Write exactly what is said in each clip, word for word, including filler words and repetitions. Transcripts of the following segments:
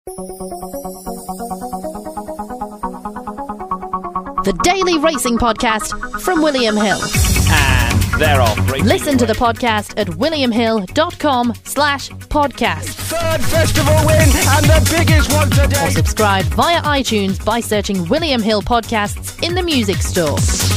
The Daily Racing Podcast from William Hill. And they're off. Racing Listen to away. the podcast at williamhill.com slash podcast. Third festival win and the biggest one today. Or subscribe via iTunes by searching William Hill Podcasts in the music store.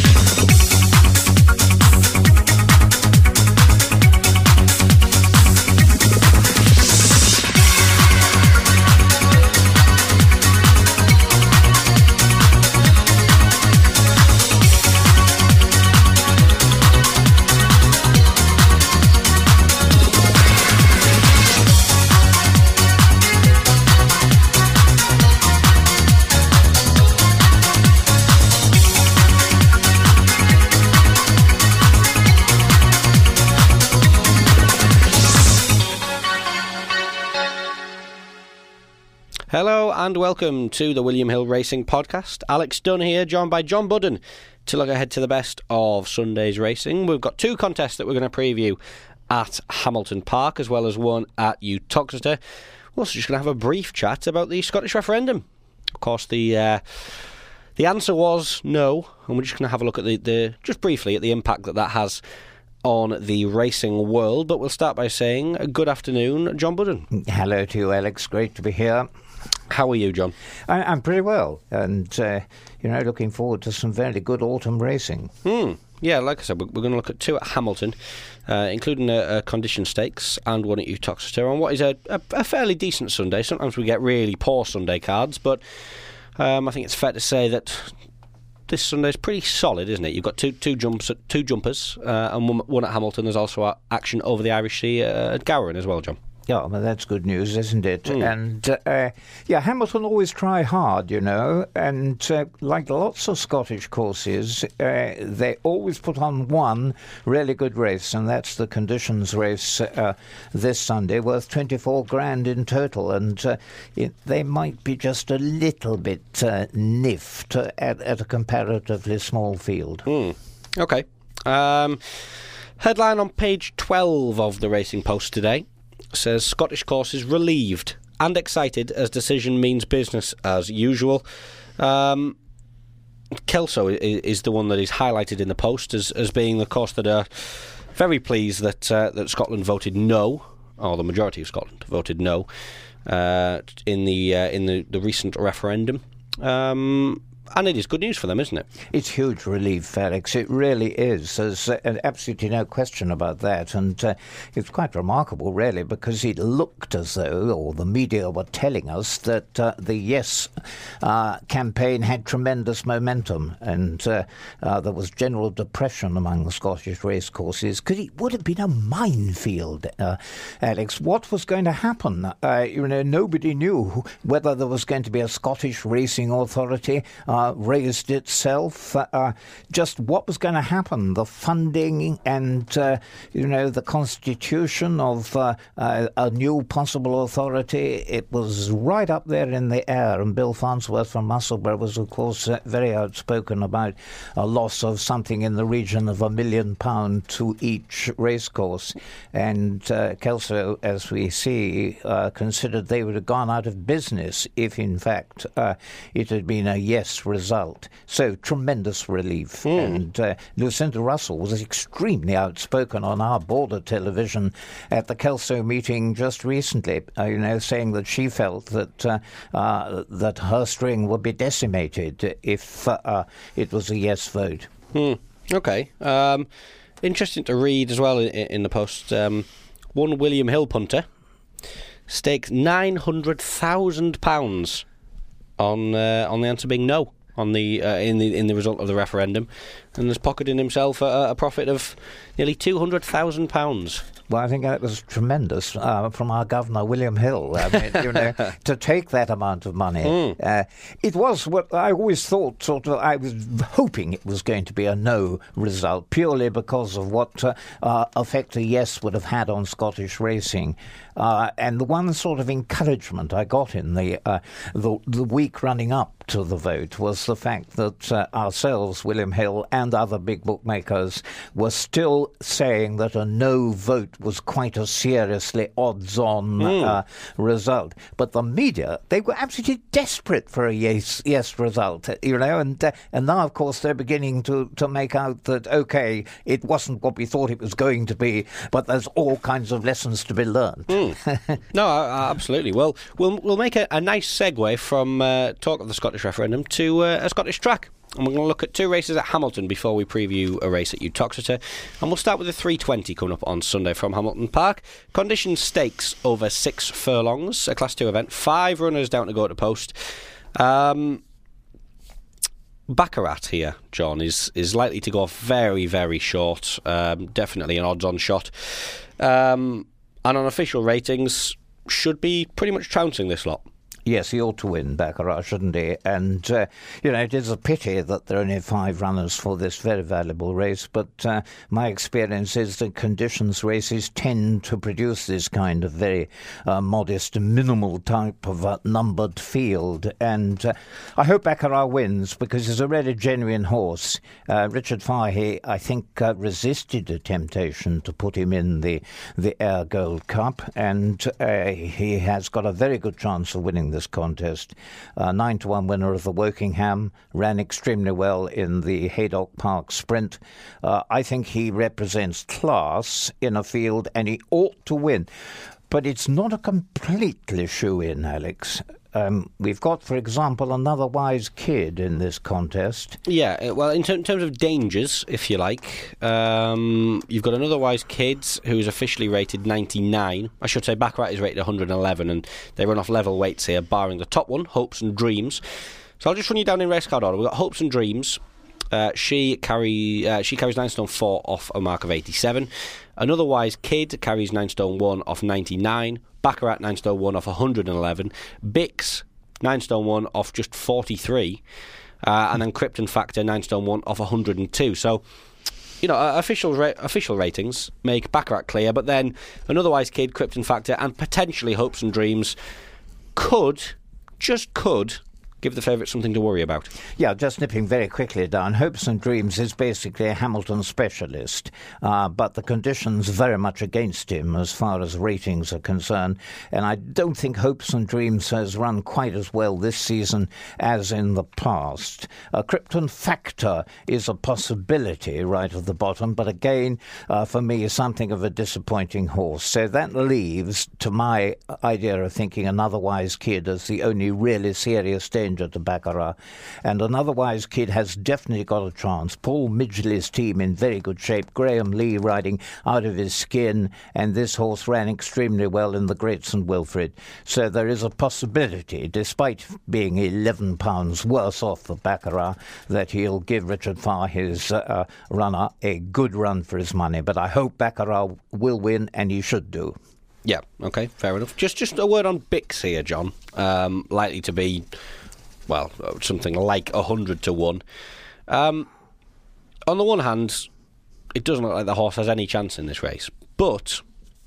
Hello and welcome to the William Hill Racing Podcast. Alex Dunn here, joined by John Budden to look ahead to the best of Sunday's racing. We've got two contests that we're going to preview at Hamilton Park, as well as one at Uttoxeter. We're also just going to have a brief chat about the Scottish referendum. Of course, the uh, the answer was no, and we're just going to have a look at the, the just briefly at the impact that that has on the racing world. But we'll start by saying good afternoon, John Budden. Hello to you, Alex. Great to be here. How are you, John? I, I'm pretty well, and uh, you know, looking forward to some very good autumn racing. Hmm. Yeah, like I said, we're, we're going to look at two at Hamilton, uh, including a, a condition stakes and one at Uttoxeter on what is a, a, a fairly decent Sunday. Sometimes we get really poor Sunday cards, but um, I think it's fair to say that this Sunday is pretty solid, isn't it? You've got two two jumps, at, two jumpers, uh, and one, one at Hamilton. There's also action over the Irish Sea uh, at Gowran as well, John. Yeah, well, that's good news, isn't it? Mm. And, uh, yeah, Hamilton always try hard, you know, and uh, like lots of Scottish courses, uh, they always put on one really good race, and that's the conditions race uh, this Sunday, worth twenty-four grand in total, and uh, it, they might be just a little bit uh, niffed at, at a comparatively small field. Mm. Okay. Um, headline on page twelve of the Racing Post today says Scottish courses relieved and excited as decision means business as usual. Um, Kelso is, is the one that is highlighted in the Post as, as being the course that are very pleased that uh, that Scotland voted no, or the majority of Scotland voted no uh, in the uh, in the, the recent referendum. Um, And it is good news for them, isn't it? It's huge relief, Felix. It really is. There's uh, absolutely no question about that. And uh, it's quite remarkable, really, because it looked as though, or the media were telling us, that uh, the Yes uh, campaign had tremendous momentum. And uh, uh, there was general depression among the Scottish racecourses, because it would have been a minefield, uh, Alex. What was going to happen? Uh, you know, nobody knew whether there was going to be a Scottish racing authority Uh, raised itself, uh, just what was going to happen, the funding and, uh, you know, the constitution of uh, uh, a new possible authority. It was right up there in the air, and Bill Farnsworth from Musselburgh was, of course, uh, very outspoken about a loss of something in the region of a million pound to each racecourse. And uh, Kelso, as we see, uh, considered they would have gone out of business if, in fact, uh, it had been a yes result. So tremendous relief. Mm. And uh, Lucinda Russell was extremely outspoken on our border television at the Kelso meeting just recently, uh, you know, saying that she felt that uh, uh, that her string would be decimated if uh, uh, it was a yes vote. Mm. Okay. Um, interesting to read as well in, in the Post. Um, one William Hill punter staked nine hundred thousand pounds on uh, on the answer being no on the uh, in the in the result of the referendum, and has pocketed himself a, a profit of nearly two hundred thousand pounds. Well, I think that was tremendous uh, from our governor, William Hill, I mean, you know, to take that amount of money. Mm. Uh, it was what I always thought, sort of, I was hoping it was going to be a no result, purely because of what uh, uh, effect a yes would have had on Scottish racing. Uh, and the one sort of encouragement I got in the, uh, the the week running up to the vote was the fact that uh, ourselves, William Hill, and and other big bookmakers were still saying that a no vote was quite a seriously odds-on mm. uh, result. But the media, they were absolutely desperate for a yes yes result, you know, and uh, and now, of course, they're beginning to, to make out that, OK, it wasn't what we thought it was going to be, but there's all kinds of lessons to be learned. Mm. No, uh, absolutely. Well, we'll we'll make a, a nice segue from uh, talk of the Scottish referendum to uh, a Scottish track. And we're going to look at two races at Hamilton before we preview a race at Uttoxeter. And we'll start with the three twenty coming up on Sunday from Hamilton Park. Condition stakes over six furlongs, a Class two event. Five runners down to go to post. Um... Baccarat here, John, is is likely to go very, very short. Um, definitely an odds-on shot. Um, and on official ratings, should be pretty much trouncing this lot. Yes, he ought to win Baccarat, shouldn't he? And, uh, you know, it is a pity that there are only five runners for this very valuable race, but uh, my experience is that conditions races tend to produce this kind of very uh, modest, minimal type of uh, numbered field. And uh, I hope Baccarat wins, because he's a really genuine horse. Uh, Richard Fahey, I think, uh, resisted the temptation to put him in the, the Ayr Gold Cup, and uh, he has got a very good chance of winning this contest. Uh, nine to one winner of the Wokingham, ran extremely well in the Haydock Park Sprint. Uh, I think he represents class in a field, and he ought to win. But it's not a completely shoe-in, Alex. Um, we've got, for example, another Wise Kid in this contest. Yeah, well, in, ter- in terms of dangers, if you like, um, you've got another Wise Kid who's officially rated ninety-nine. I should say Baccarat is rated one hundred eleven, and they run off level weights here, barring the top one, Hopes and Dreams. So I'll just run you down in race card order. We've got Hopes and Dreams. Uh, she carry uh, she carries nine stone four off a mark of eighty-seven. Another Wise Kid carries nine stone one off ninety-nine. Baccarat nine stone one off one hundred eleven. Bix nine stone one off just forty-three. Uh, and then Krypton Factor nine stone one off one hundred two. So, you know, uh, official ra- official ratings make Baccarat clear, but then another Wise Kid, Krypton Factor, and potentially Hopes and Dreams could, just could, give the favourite something to worry about. Yeah, just nipping very quickly down. Hopes and Dreams is basically a Hamilton specialist, uh, but the conditions very much against him as far as ratings are concerned. And I don't think Hopes and Dreams has run quite as well this season as in the past. Uh, Krypton Factor is a possibility right at the bottom, but again, uh, for me, something of a disappointing horse. So that leaves, to my idea of thinking, another Wise Kid as the only really serious danger to Baccarat, and another Wise Kid has definitely got a chance. Paul Midgley's team in very good shape, Graham Lee riding out of his skin, and this horse ran extremely well in the Great Saint Wilfrid, so there is a possibility, despite being eleven pounds worse off the Baccarat, that he'll give Richard Farr, his uh, runner, a good run for his money. But I hope Baccarat will win, and he should do. Yeah, okay, fair enough. Just just a word on Bix here, John. Um, likely to be, well, something like one hundred to one. Um, on the one hand, it doesn't look like the horse has any chance in this race. But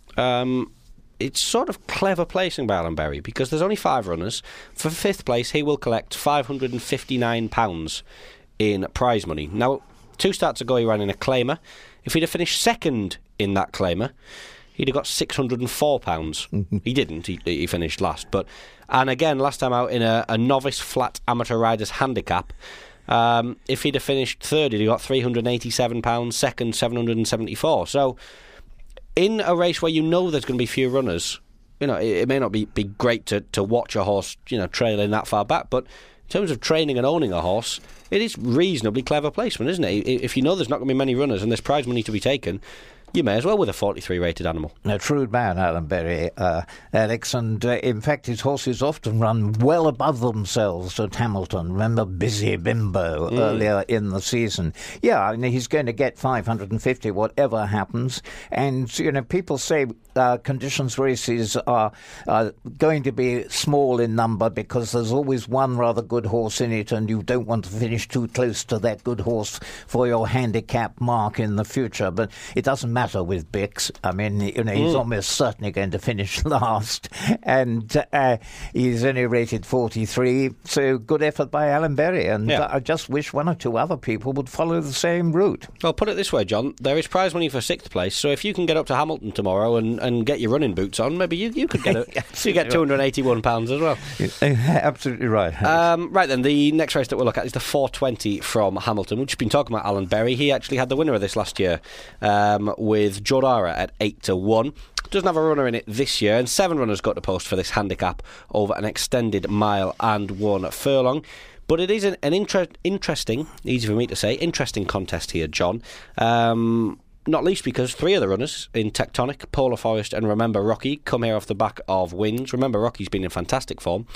um, it's sort of clever placing by Alan Berry, because there's only five runners. For fifth place, he will collect five hundred fifty-nine pounds in prize money. Now, two starts ago, he ran in a claimer. If he'd have finished second in that claimer, he'd have got six hundred four pounds. He didn't. He, he finished last. But and again, last time out in a, a novice flat amateur rider's handicap, um, if he'd have finished third, he'd have got three hundred eighty-seven pounds, second seven hundred seventy-four. So in a race where you know there's going to be few runners, you know, it, it may not be, be great to, to watch a horse, you know, trailing that far back, but in terms of training and owning a horse, it is reasonably clever placement, isn't it? If you know there's not going to be many runners and there's prize money to be taken, you may as well with a forty-three rated animal. A shrewd man, Alan Berry, uh, Alex, and uh, in fact his horses often run well above themselves at Hamilton. Remember Busy Bimbo mm. earlier in the season? Yeah, I mean, he's going to get five hundred fifty whatever happens, and you know, people say uh, conditions races are uh, going to be small in number because there's always one rather good horse in it, and you don't want to finish too close to that good horse for your handicap mark in the future. But it doesn't matter matter with Bix. I mean, you know, he's mm. almost certainly going to finish last, and uh, he's only rated forty-three. So good effort by Alan Berry, and yeah. uh, I just wish one or two other people would follow the same route. Well, put it this way, John. There is prize money for sixth place. So if you can get up to Hamilton tomorrow and, and get your running boots on, maybe you, you could get it. So you get two hundred eighty-one pounds as well. Absolutely right. Um, right then, the next race that we'll look at is the four twenty from Hamilton. We've just been talking about Alan Berry. He actually had the winner of this last year um, with Jodara at eight to one. Doesn't have a runner in it this year, and seven runners got to post for this handicap over an extended mile and one furlong. But it is an, an inter- interesting, easy for me to say, interesting contest here, John. Um, not least because three of the runners in Tectonic, Polar Forest and Remember Rocky come here off the back of wins. Remember Rocky's been in fantastic form.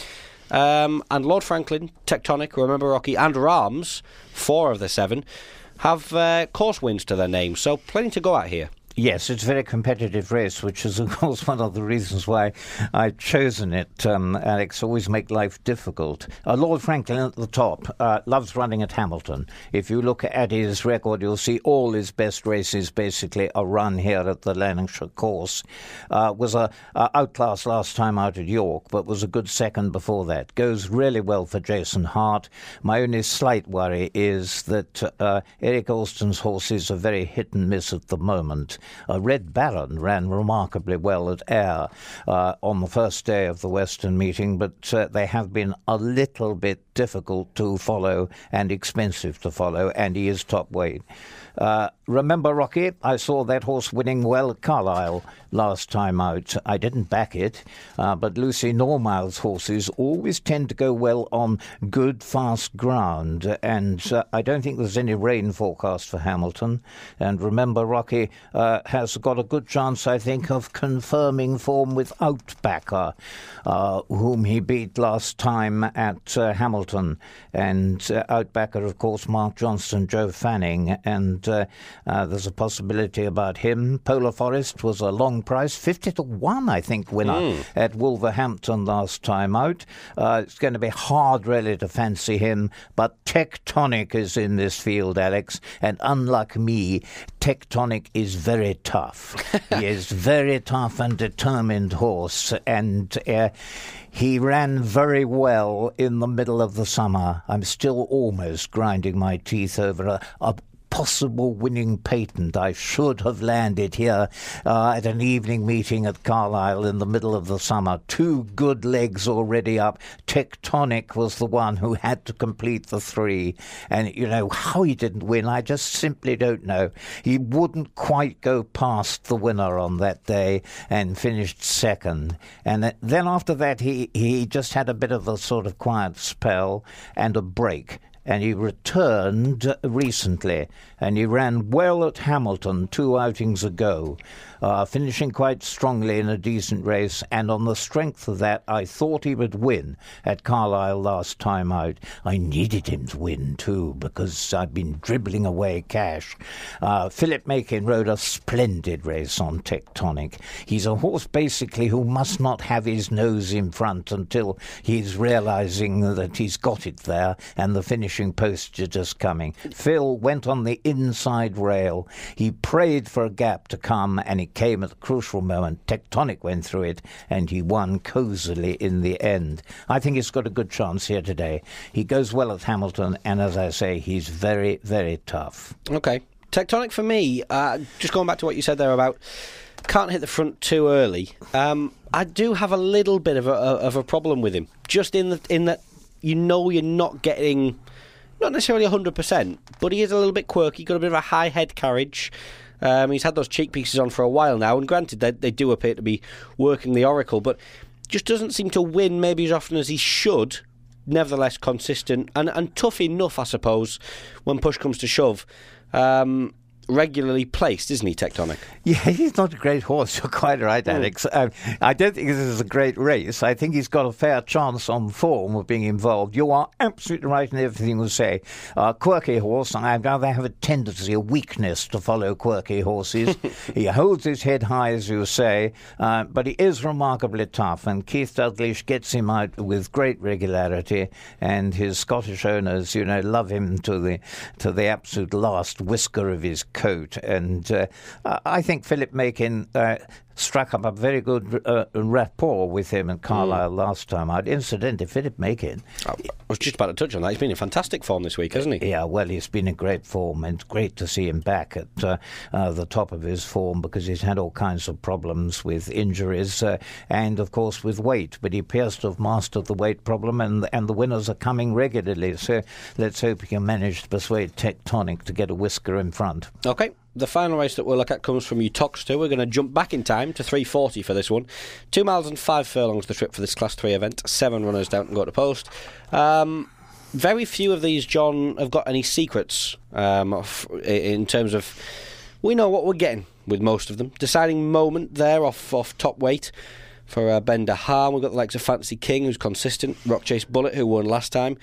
Um, and Lord Franklin, Tectonic, Remember Rocky and Rams, four of the seven, have uh, course wins to their names. So plenty to go at here. Yes, it's a very competitive race, which is, of course, one of the reasons why I've chosen it, um, Alex. Always make life difficult. Uh, Lord Franklin at the top uh, loves running at Hamilton. If you look at his record, you'll see all his best races basically are run here at the Lanarkshire course. Uh, was a uh, outclass last time out at York, but was a good second before that. Goes really well for Jason Hart. My only slight worry is that uh, Eric Alston's horses are very hit and miss at the moment. Uh, Red Baron ran remarkably well at Ayr uh, on the first day of the Western meeting, but uh, they have been a little bit difficult to follow and expensive to follow, and he is top weight. Uh, remember Rocky? I saw that horse winning well at Carlisle last time out. I didn't back it, uh, but Lucy Normile's horses always tend to go well on good, fast ground, and uh, I don't think there's any rain forecast for Hamilton. And Remember Rocky uh, has got a good chance, I think, of confirming form with Outbacker, uh, whom he beat last time at uh, Hamilton. And uh, Outbacker, of course, Mark Johnston, Joe Fanning, and uh, uh, there's a possibility about him. Polar Forest was a long price, fifty to one, I think, winner mm. at Wolverhampton last time out. Uh, it's going to be hard, really, to fancy him, but Tectonic is in this field, Alex, and unlike me, Tectonic is very tough. He is very tough and determined horse, and uh, he ran very well in the middle of the summer. I'm still almost grinding my teeth over a, a possible winning patent I should have landed here uh, at an evening meeting at Carlisle in the middle of the summer. Two good legs already up. Tectonic was the one who had to complete the three. And, you know, how he didn't win, I just simply don't know. He wouldn't quite go past the winner on that day and finished second. And then after that, he, he just had a bit of a sort of quiet spell and a break. And he returned recently, and he ran well at Hamilton two outings ago, uh, finishing quite strongly in a decent race, and on the strength of that, I thought he would win at Carlisle last time out. I needed him to win, too, because I've been dribbling away cash. Uh, Philip Makin rode a splendid race on Tectonic. He's a horse, basically, who must not have his nose in front until he's realising that he's got it there, and the finish posts are just coming. Phil went on the inside rail. He prayed for a gap to come, and it came at a crucial moment. Tectonic went through it, and he won cosily in the end. I think he's got a good chance here today. He goes well at Hamilton, and as I say, he's very, very tough. Okay. Tectonic for me, uh, just going back to what you said there about can't hit the front too early. Um, I do have a little bit of a, of a problem with him, just in the, in that you know you're not getting, not necessarily one hundred percent, but he is a little bit quirky, got a bit of a high head carriage. Um, he's had those cheek pieces on for a while now, and granted, they, they do appear to be working the oracle, but just doesn't seem to win maybe as often as he should. Nevertheless, consistent and, and tough enough, I suppose, when push comes to shove. Um, regularly placed, isn't he, Tectonic? Yeah, he's not a great horse. You're quite right, Alex. Mm. Um, I don't think this is a great race. I think he's got a fair chance on form of being involved. You are absolutely right in everything you say. Uh, quirky horse, I rather have a tendency, a weakness to follow quirky horses. He holds his head high, as you say, uh, but he is remarkably tough, and Keith Dalglish gets him out with great regularity, and his Scottish owners, you know, love him to the to the absolute last whisker of his coat. And uh, I think Philip Makin uh, struck up a very good uh, rapport with him and Carlisle mm. last time out. Incidentally, Philip Makin... I was just about to touch on that. He's been in fantastic form this week, hasn't he? Yeah, well, he's been in great form, and great to see him back at uh, uh, the top of his form, because he's had all kinds of problems with injuries uh, and, of course, with weight. But he appears to have mastered the weight problem, and, and the winners are coming regularly. So let's hope he can manage to persuade Tectonic to get a whisker in front. OK. The final race that we'll look at comes from Uttoxeter. We're going to jump back in time to three forty for this one. Two miles and five furlongs the trip for this Class three event. Seven runners down and go to post. Um, very few of these, John, have got any secrets um, of, in terms of... We know what we're getting with most of them. Deciding moment there off, off top weight for uh, Ben de Haan. We've got the likes of Fantasy King, who's consistent. Rock Chase Bullet, who won last time.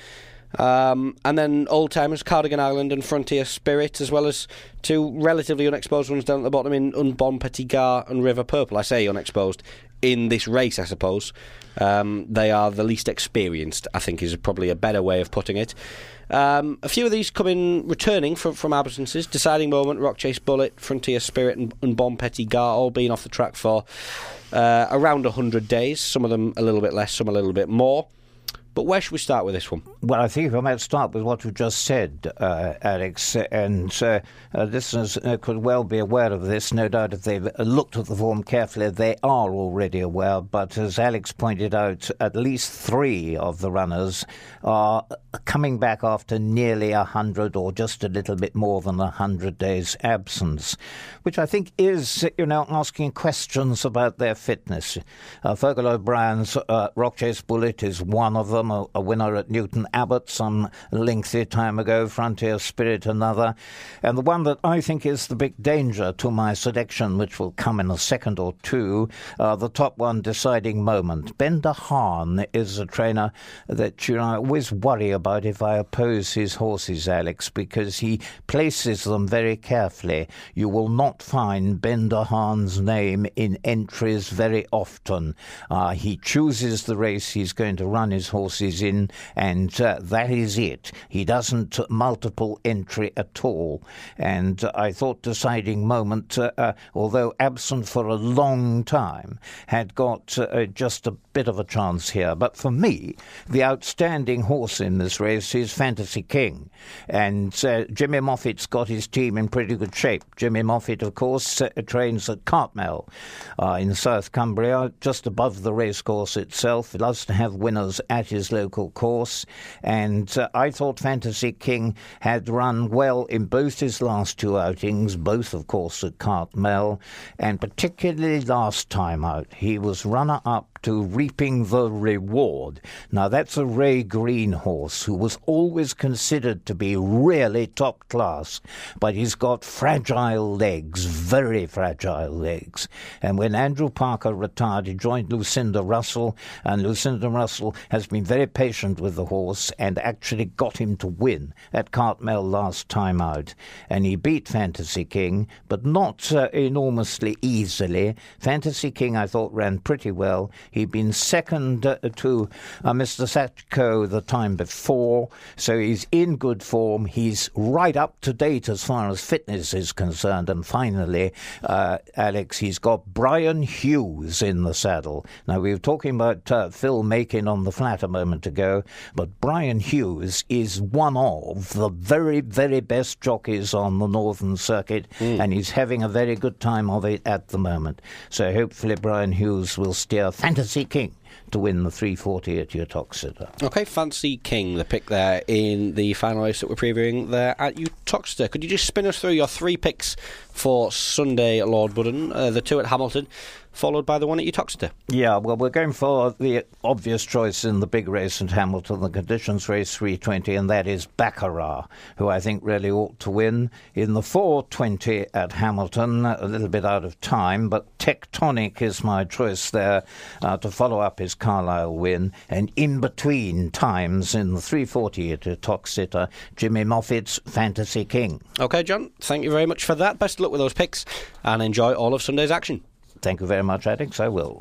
Um, and then old-timers Cardigan Island and Frontier Spirit, as well as two relatively unexposed ones down at the bottom in Unbon Petit Gare and River Purple. I say unexposed in this race, I suppose. Um, they are the least experienced, I think, is probably a better way of putting it. Um, a few of these come in returning from, from absences. Deciding Moment, Rock Chase Bullet, Frontier Spirit and Unbon Petit Gare, all being off the track for uh, around one hundred days. Some of them a little bit less, some a little bit more. But where should we start with this one? Well, I think if I might start with what you just said, uh, Alex, and uh, uh, listeners uh, could well be aware of this. No doubt if they've looked at the form carefully, they are already aware. But as Alex pointed out, at least three of the runners are coming back after nearly a hundred or just a little bit more than a hundred days absence, which I think is, you know, asking questions about their fitness. Uh, Fergal O'Brien's uh, Rock Chase Bullet is one of them. A, a winner at Newton Abbot some lengthy time ago, Frontier Spirit another. And the one that I think is the big danger to my selection, which will come in a second or two, uh, the top one, Deciding Moment. Ben de Haan is a trainer that you know, I always worry about if I oppose his horses, Alex, because he places them very carefully. You will not find Ben de Haan's name in entries very often. Uh, he chooses the race he's going to run his horses in, and uh, that is it. He doesn't multiple entry at all. And uh, I thought Deciding Moment, uh, uh, although absent for a long time, had got uh, just a bit of a chance here. But for me, the outstanding horse in this race is Fantasy King. And uh, Jimmy Moffat's got his team in pretty good shape. Jimmy Moffat, of course, uh, trains at Cartmel uh, in South Cumbria, just above the racecourse itself. He loves to have winners at his local course, and uh, I thought Fantasy King had run well in both his last two outings, both of course at Cartmel, and particularly last time out he was runner-up to Reaping the Reward. Now that's a Ray Green horse who was always considered to be really top class, but he's got fragile legs, very fragile legs. And when Andrew Parker retired, he joined Lucinda Russell, and Lucinda Russell has been very patient with the horse and actually got him to win at Cartmel last time out. And he beat Fantasy King, but not uh, enormously easily. Fantasy King, I thought, ran pretty well. He'd been second uh, to uh, Mister Satchko the time before, so he's in good form. He's right up to date as far as fitness is concerned. And finally, uh, Alex, he's got Brian Hughes in the saddle. Now, we were talking about uh, Phil Makin on the flat a moment ago, but Brian Hughes is one of the very, very best jockeys on the Northern Circuit, mm. and he's having a very good time of it at the moment. So hopefully Brian Hughes will steer Fantasy King to win the three forty at Uttoxeter. OK, Fantasy King, the pick there in the final race that we're previewing there at Uttoxeter. Could you just spin us through your three picks for Sunday, Lord Budden? Uh, the two at Hamilton, followed by the one at Uttoxeter. Yeah, well, we're going for the obvious choice in the big race at Hamilton, the conditions race three twenty, and that is Baccarat, who I think really ought to win. In the four twenty at Hamilton, a little bit out of time, but Tectonic is my choice there uh, to follow up his Carlisle win. And in between times, in the three forty at Uttoxeter, Jimmy Moffat's Fantasy King. OK, John, thank you very much for that. Best of luck with those picks, and enjoy all of Sunday's action. Thank you very much, Alex. I will.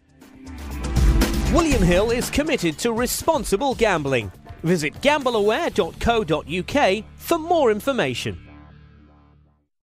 William Hill is committed to responsible gambling. Visit gamble aware dot co dot uk for more information.